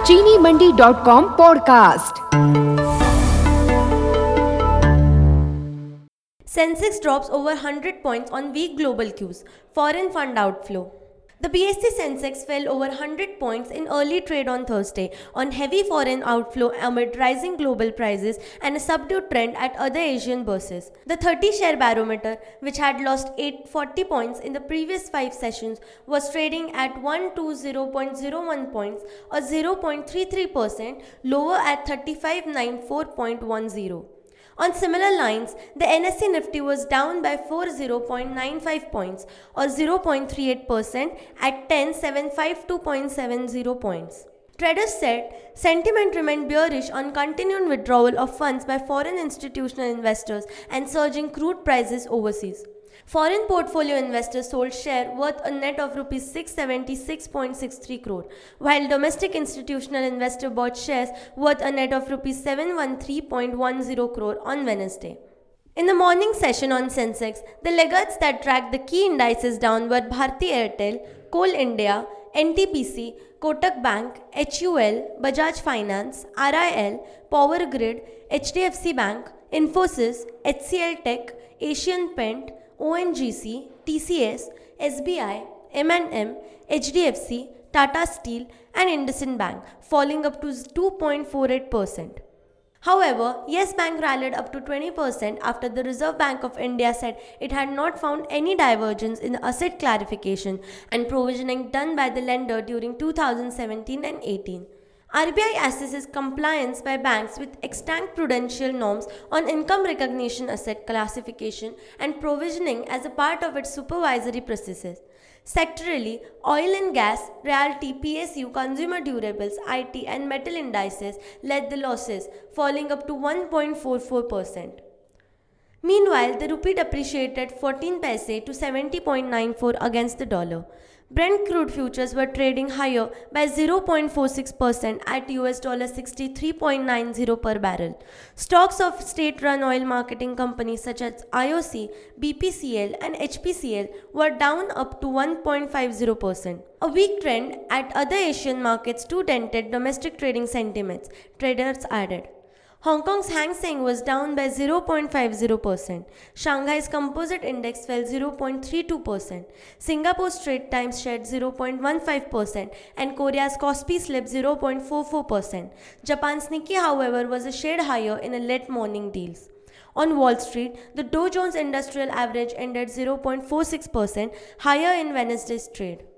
चीनीमंडी.com podcast. Sensex drops over 100 points on weak global cues. Foreign fund outflow. The BSE Sensex fell over 100 points in early trade on Thursday on heavy foreign outflow amid rising global prices and a subdued trend at other Asian bourses. The 30-share barometer, which had lost 840 points in the previous 5 sessions, was trading at 120.01 points or 0.33% lower at 3594.10. On similar lines, the NSE Nifty was down by 40.95 points or 0.38% at 10,752.70 points. Traders said sentiment remained bearish on continued withdrawal of funds by foreign institutional investors and surging crude prices overseas. Foreign portfolio investors sold share worth a net of Rs 676.63 crore, while domestic institutional investor bought shares worth a net of Rs 713.10 crore on Wednesday. In the morning session on Sensex, the laggards that tracked the key indices down were Bharti Airtel, Coal India, NTPC, Kotak Bank, HUL, Bajaj Finance, RIL, Power Grid, HDFC Bank, Infosys, HCL Tech, Asian Paint, ONGC, TCS, SBI, M&M, HDFC, Tata Steel and IndusInd Bank, falling up to 2.48%. However, Yes Bank rallied up to 20% after the Reserve Bank of India said it had not found any divergence in the asset clarification and provisioning done by the lender during 2017 and 18. RBI assesses compliance by banks with extant prudential norms on income recognition asset classification and provisioning as a part of its supervisory processes. Sectorally, oil and gas, realty, PSU, consumer durables, IT and metal indices led the losses, falling up to 1.44%. Meanwhile, the rupee depreciated 14 paise to 70.94 against the dollar. Brent crude futures were trading higher by 0.46% at $63.90 per barrel. Stocks of state-run oil marketing companies such as IOC, BPCL and HPCL were down up to 1.50%. A weak trend at other Asian markets too dented domestic trading sentiments, traders added. Hong Kong's Hang Seng was down by 0.50%. Shanghai's Composite Index fell 0.32%. Singapore's Straits Times shed 0.15% and Korea's Kospi slipped 0.44%. Japan's Nikkei, however, was a shade higher in a late morning deals. On Wall Street, the Dow Jones Industrial Average ended 0.46% higher in Wednesday's trade.